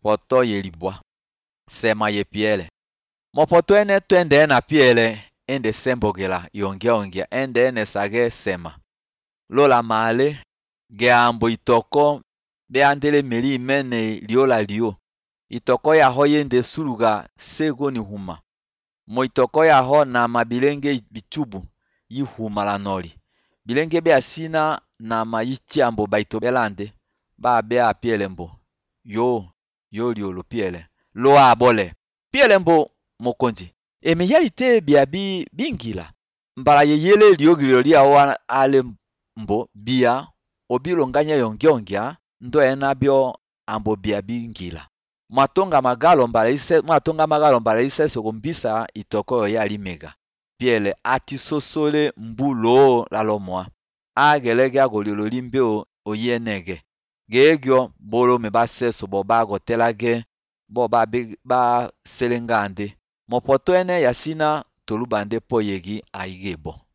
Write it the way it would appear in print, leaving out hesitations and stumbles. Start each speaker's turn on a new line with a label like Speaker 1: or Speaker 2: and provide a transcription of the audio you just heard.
Speaker 1: poto yelibwa sema ye piele mopoto ene twende na piele ende sembogela yongia ende ene sage sema lola male ge ambo itoko be andele meli imene liola lio itoko ya ho yende suluga sego ni huma mo itoko ya ho na mabilenge bichubu yi huma la noli bilenge be asina na mayichi ambo baito belande ba be a piele mbo yo liolo piele lo abole piele mbo mokonzi emeyalite biabi bingila mbala yeyele liogilo lia wa ale mbo bia obilonganya yongyongya ndo enabyo ambo biabi ngila matonga magalo mbala ise sokombisa itoko ya limega piele atisosole mbulo lalomwa agelege agolilo limbeo oyenege gegyo bolo me baseso bo bagotelage bo ba selengande mopoto ene yasina tolubande poyegi aigebo